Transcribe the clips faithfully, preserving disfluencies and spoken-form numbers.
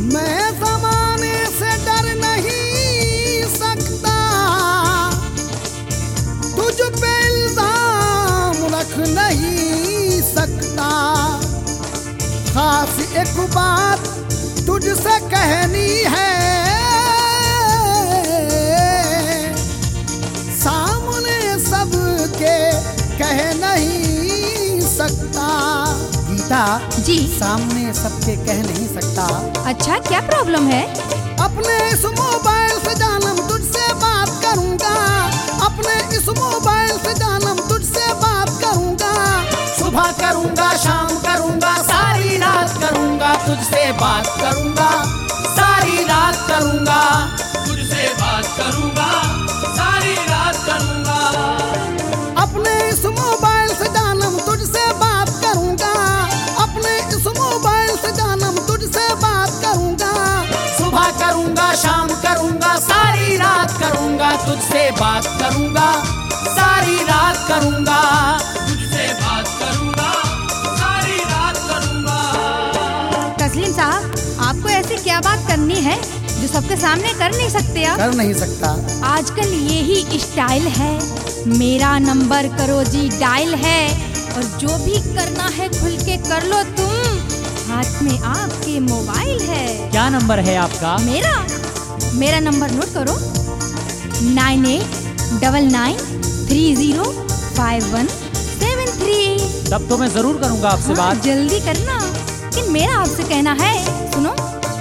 मैं ज़माने से डर नहीं सकता, तुझ पे इल्जाम रख नहीं सकता। खास एक बात तुझसे कहनी है, सामने सबके कह नहीं सकता। गीता जी सामने सबके कह नहीं सकता। अच्छा, क्या प्रॉब्लम है? अपने इस मोबाइल से जानम तुझसे बात करूंगा, अपने इस मोबाइल से जानम तुझसे बात करूंगा। सुबह करूंगा, शाम करूंगा, सारी रात करूंगा, तुझसे बात करूंगा, सारी रात करूंगा, तुझसे बात करूंगा, सारी रात करूंगा। अपने इस मोबाइल से जानम तुझसे बात करूंगा, अपने इस मोबाइल से जानम तुझसे बात करूंगा। सुबह करूंगा, शाम करूंगा, सारी रात करूंगा, तुझसे बात करूंगा, सारी रात करूंगा, तुझसे बात करूंगा, सारी रात करूंगा। तस्लीम साहब, आपको ऐसी क्या बात करनी है जो सबके सामने कर नहीं सकते आप? कर नहीं सकता। आजकल यही स्टाइल है, मेरा नंबर करो जी डायल है, और जो भी करना है खुल के कर लो तुम, हाथ में आपके मोबाइल है। क्या नंबर है आपका? मेरा मेरा नंबर नोट करो, nine eight double nine three zero five one seven three. तब तो मैं जरूर करूंगा आपसे हाँ, बात। जल्दी करना, लेकिन मेरा आपसे कहना है, सुनो।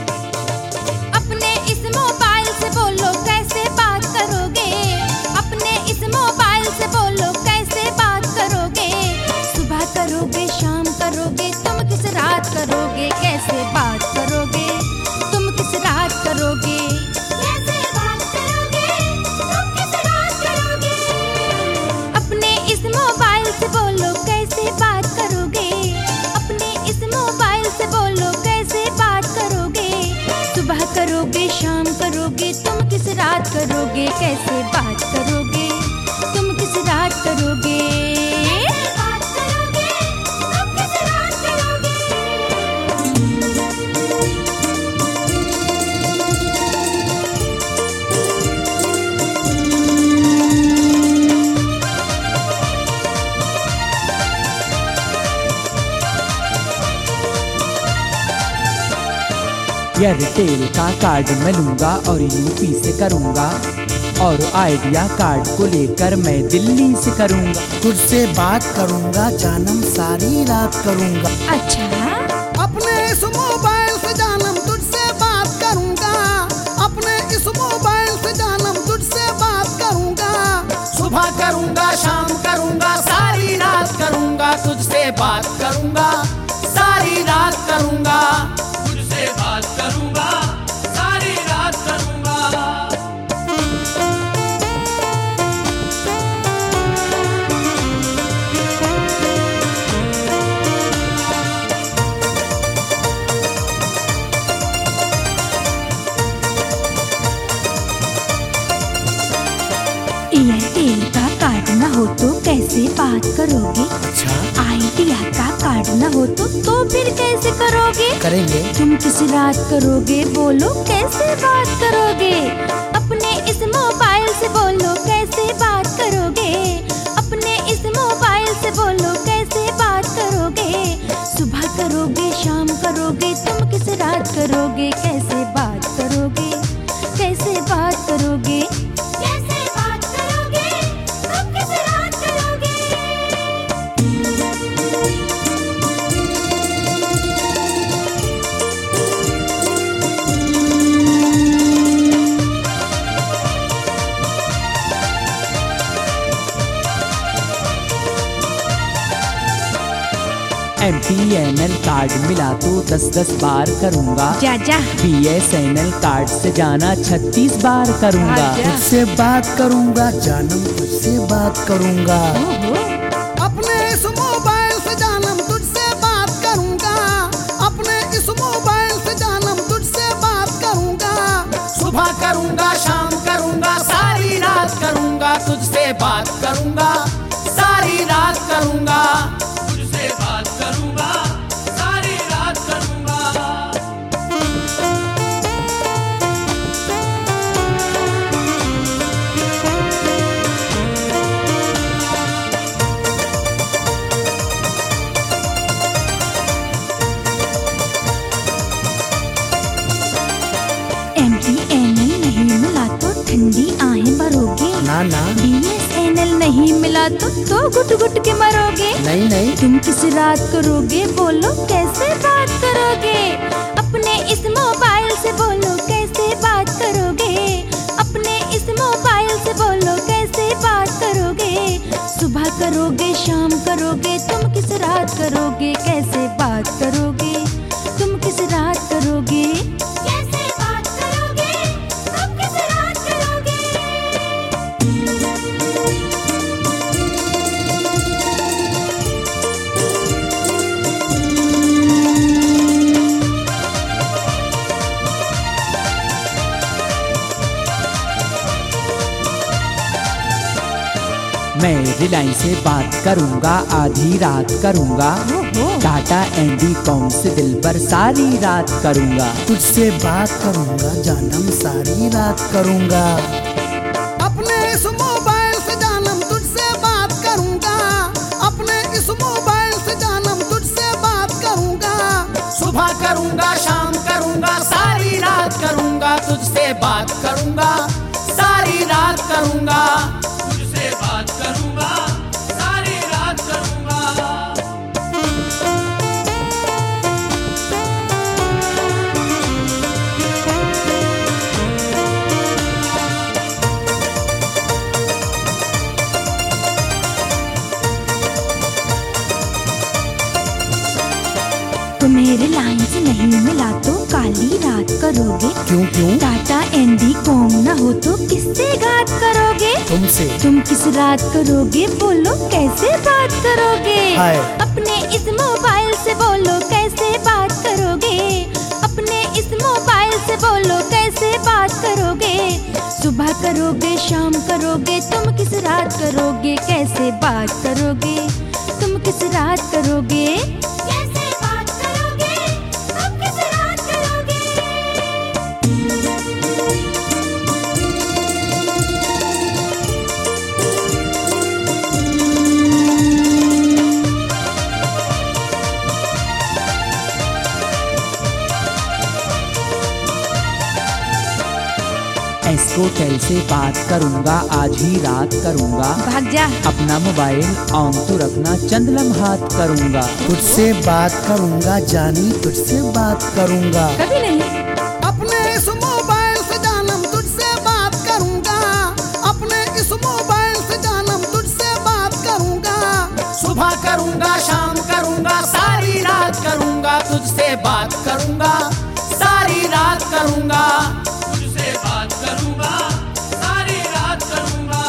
अपने इस मोबाइल से बोलो कैसे बात करोगे, अपने इस मोबाइल से बोलो कैसे बात करोगे। सुबह करोगे, शाम करोगे, तुम किस रात करोगे, कैसे बात करोगे, तुम किस रात करोगे, कैसे बात करोगे, तुम किस रात करोगे। अपने इस मोबाइल से बोलो कैसे बात करोगे, अपने इस मोबाइल से बोलो कैसे बात करोगे। सुबह करोगे, शाम करोगे, तुम किस रात करोगे, कैसे बात करोगे, तुम किस रात करोगे, कैसे बात करोगे, तुम किस रात करोगे। एयरटेल का कार्ड मैं लूंगा और यूपी से करूंगा, और आइडिया कार्ड को लेकर मैं दिल्ली से करूंगा। तुझसे बात करूंगा जानम, सारी रात करूंगा। अच्छा, अपने इस मोबाइल से जानम तुझसे बात करूंगा, अपने इस मोबाइल से जानम तुझसे बात करूंगा। सुबह करूंगा, शाम करूंगा, सारी रात करूंगा, तुझसे बात करूंगा, सारी रात करूंगा, तुझसे बात करूंगा, सारी रात करूंगा। एयरटेल का कार्ड न हो तो कैसे बात करोगे, अच्छा आइडिया का कार्ड न हो तो तो फिर कैसे करोगे। करेंगे। तुम किस रात करोगे, बोलो कैसे बात करोगे। अपने इस मोबाइल से बोलो कैसे बात करोगे, अपने इस मोबाइल से बोलो कैसे बात करोगे। सुबह करोगे, शाम करोगे, तुम किस रात करोगे, कैसे बात करोगे, कैसे बात करोगे, कैसे बात करोगे, तुम किस रात करोगे। M T N L card मिला तो दस दस बार करूंगा, जा जा B S N L card से जाना छत्तीस बार करूंगा। आजा। तुझसे बात करूंगा जानम, तुझसे बात करूंगा। ओहो। अपने इस मोबाइल से जानम तुझसे बात करूंगा, अपने इस मोबाइल से जानम तुझसे बात करूंगा। सुबह करूंगा, शाम करूंगा, सारी रात करूंगा, तुझसे बात करूंगा, सारी रात करूंगा, तुझसे बात करूंगा, सारी रात करूंगा। ना ना बी एस एन एल नहीं मिला तो तो गुट गुट के मरोगे। नहीं नहीं तुम किस रात करोगे, बोलो कैसे बात करोगे। अपने इस मोबाइल से बोलो कैसे बात करोगे। अपने इस मोबाइल से बोलो कैसे बात करोगे। सुबह करोगे शाम करोगे, तुम किस रात करोगे, कैसे बात करोगे। तुम किस रात करोगे, कैसे बात करोगे। तुम किस रात करोगे। मैं रिलायंस से बात करूंगा, आधी रात करूंगा। टाटा एंडी कॉम से दिल पर सारी रात करूंगा। तुझसे बात करूंगा जानम सारी रात करूंगा। अपने इस मोबाइल से जानम तुझसे बात करूंगा। अपने इस मोबाइल से जानम तुझसे बात करूंगा। सुबह करूंगा शाम करूंगा सारी रात करूंगा। तुझसे बात करूंगा सारी रात करूंगा। तुझसे बात करूंगा सारी रात करूंगा। तुम्हें रिलायंस नहीं मिला तो काली रात करोगे। क्यों क्यों टाटा एंडी कॉम न हो तो किससे घात करोगे। तुमसे तुम किस रात करोगे, बोलो कैसे बात करोगे। हाय। अपने इस मोबाइल से बोलो कैसे बात करोगे। अपने इस मोबाइल से बोलो कैसे बात करोगे। सुबह करोगे शाम करोगे, तुम किस रात करोगे, कैसे बात करोगे। तुम किस रात करोगे, कैसे बात करोगे। तुम किस रात करोगे। एस्कोटेल से बात करूंगा, आज ही रात करूंगा। भाग जा। अपना मोबाइल ऑन तो रखना, चंद लम्हात करूंगा। तुझसे बात करूंगा जानी तुझसे बात करूंगा। कभी नहीं। अपने इस मोबाइल से जानम तुझसे बात करूंगा। अपने इस मोबाइल से जानम तुझसे बात करूंगा। सुबह करूंगा शाम करूंगा सारी रात करूंगा। तुझसे बात करूंगा सारी रात करूंगा। तुझसे बात करूंगा सारी रात करूंगा।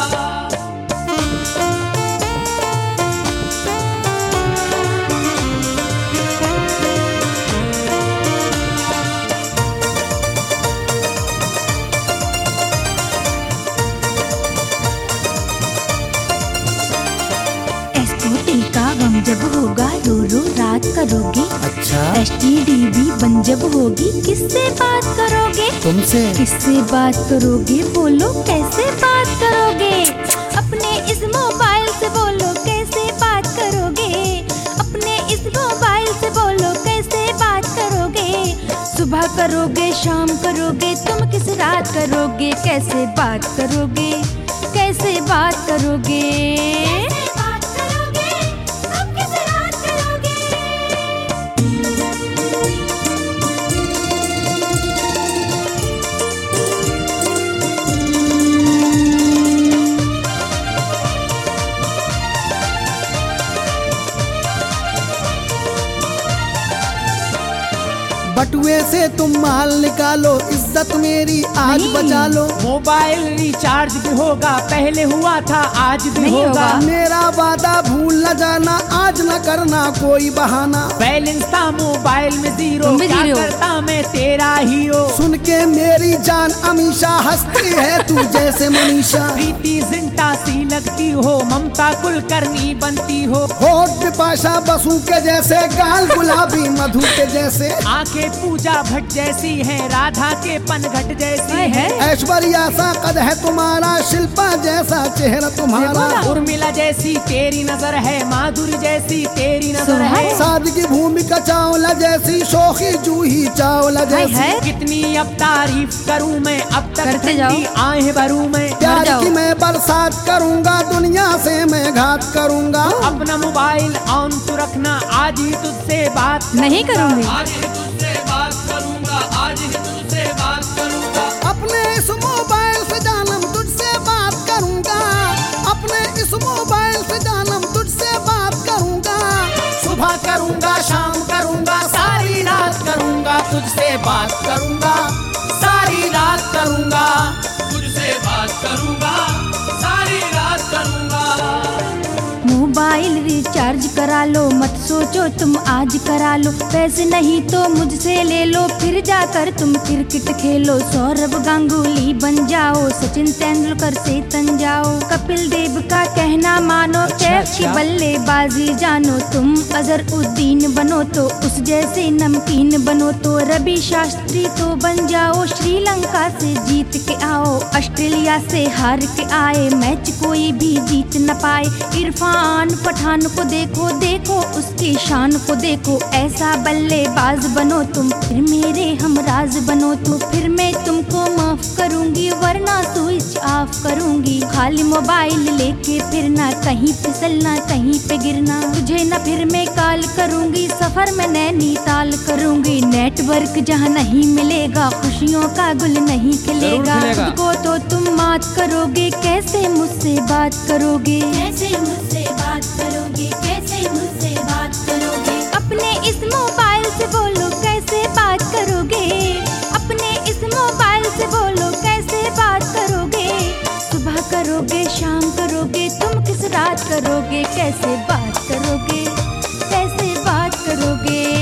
एस्कोटेल का गम जब होगा रो रो रात करोगे। अच्छा एस टी डी बी बन जब होगी किससे बात करोगे। तुमसे किससे बात करोगे, बोलो कैसे बात करोगे। अपने इस मोबाइल से बोलो कैसे बात करोगे। अपने इस मोबाइल से बोलो कैसे बात करोगे। सुबह करोगे शाम करोगे, तुम किस रात करोगे, कैसे बात करोगे। कैसे बात करोगे, कैसे बात करोगे। तुम किस रात करोगे। बटुए से तुम माल निकालो, इज्जत मेरी आज नहीं। बचा लो। मोबाइल रिचार्ज भी होगा, पहले हुआ था आज भी नहीं होगा। होगा। मेरा वादा भूल न जाना, आज न करना कोई बहाना। बैलेंस था मोबाइल में जीरो, तुम भी क्या जीरो। करता मैं तेरा हीरो। सुन के मेरी जान अमीशा हंसती है तू जैसे मनीषा। प्रीति जिंटा सी लगती हो, ममता कुलकर्णी बनती हो। होठ पिपाशा बसु के जैसे, गाल गुलाबी मधु के जैसे। आंखें पूजा भट्ट जैसी है, राधा के पनघट जैसी हाय है। हाय। ऐश्वर्या सा कद है तुम्हारा, शिल्पा जैसा चेहरा तुम्हारा। उर्मिला जैसी तेरी नजर है, माधुरी जैसी तेरी नजर है। सुहाए। सादगी भूमिका चावला जैसी, शोखी जूही चावला हाय जैसी। हाय। कितनी अब तारीफ करूं मैं, अब तक करते जाओ। ठंडी आहें भरूं मैं। प्यार जाओ। की मैं बरसात करूंगा, दुनिया से मैं घात करूंगा। अपना मोबाइल ऑन तो रखना, आज ही तुझसे बात नहीं करूंगी। आज ही तुझसे बात करूंगा, आज ही तुझसे बात करूंगा। अपने इस मोबाइल से जानम तुझसे बात करूंगा, अपने इस मोबाइल से जानम तुझसे बात करूंगा। सुबह करूंगा, शाम करूंगा, सारी रात करूंगा, तुझसे बात करूंगा, सारी रात करूंगा। तुझसे बात करूंगा, सारी रात करूंगा। मोबाइल रिचार्ज करा लो, मत सोचो तुम आज करा लो। पैसे नहीं तो मुझसे ले लो, फिर जाकर तुम क्रिकेट खेलो। सौरभ गांगुली बन जाओ, सचिन तेंदुलकर से तन जाओ। कपिल देव का कहना मानो, कैफ की बल्लेबाजी जानो। तुम अजहर उद्दीन बनो तो उस जैसे नमकीन बनो। तो रवि शास्त्री तो बन जाओ, श्रीलंका से जीत के आओ। ऑस्ट्रेलिया से हार के आए, मैच कोई भी जीत न पाए। इरफान पठान को देखो, देखो उसकी शान को देखो। ऐसा बल्लेबाज बनो तुम, फिर मेरे हमराज बनो तो। फिर मैं तुमको माफ करूंगी, वरना स्विच ऑफ करूंगी। खाली मोबाइल लेके फिरना, कहीं फिसलना कहीं पे गिरना। तुझे न फिर मैं कॉल करूंगी, सफर में नैनीताल करूंगी। नेटवर्क जहाँ नहीं मिलेगा, खुशियों का गुल नहीं खिलेगा। खुद को तो तुम मात करोगे, कैसे मुझसे बात करोगे? कैसे मुझसे बात करोगे, कैसे मुझसे बात करोगे? अपने इस मोबाइल से बोलो कैसे बात करोगे? अपने इस मोबाइल से बोलो कैसे बात करोगे? सुबह करोगे, शाम करोगे, तुम किस रात करोगे? कैसे बात करोगे, कैसे बात करोगे?